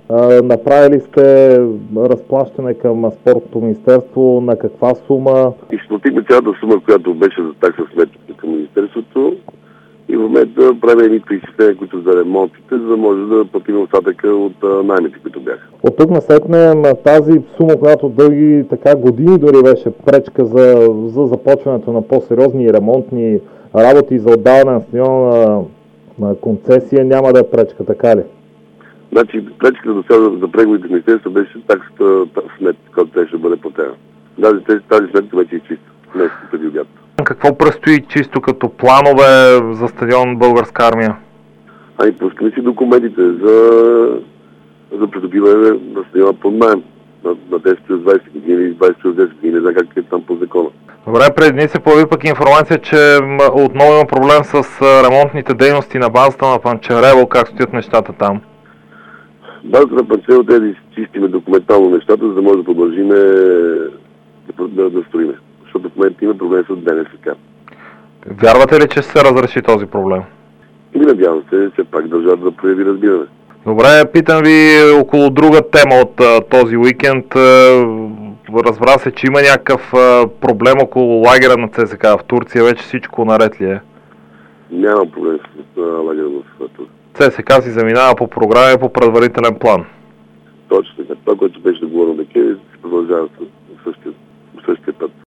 Направили сте разплащане към Спортното министерство, на каква сума? Изплатихме цялата сума, която беше за такса смет към Министерството и в момента правим едни преизчисления, които за ремонтите, за да може да платим остатъка от наймите, които бяха. От тук насетне тази сума, която дълги години дори беше пречка за започването на по-сериозни ремонтни работи, за отдаване на стадиона на концесия, няма да е пречка, така ли? Значи, пречката до сега за преговорите в Министерството беше таксата смет, която трябваше да бъде платена. Тази сметка вече е чиста, днес преди обяд. Какво предстои чисто като планове за стадион Българска армия? Пускаме си документите за придобиване на стадиона под наем на 10+20 години или 20+10 години, не знам как е там по закона. Добре, преди дни се появи пък информация, че отново има проблем с ремонтните дейности на базата на Панчарево. Как стоят нещата там? Базата на Панчарево трябва да изчистиме документално нещата, за да може да продължим да строиме. Защото в момента има проблем с ДНСК. Вярвате ли, че ще се разреши този проблем? И надявам се, все пак държавата да прояви разбиране. Добре, питам ви около друга тема от този уикенд. Разбра се, че има някакъв проблем около лагера на ЦСКА в Турция. Вече всичко наред ли е? Няма проблем с лагера на Турция. ЦСКА си заминава по програма и по предварителен план. Точно така. Това, което беше договорено декември, се продължава същия път.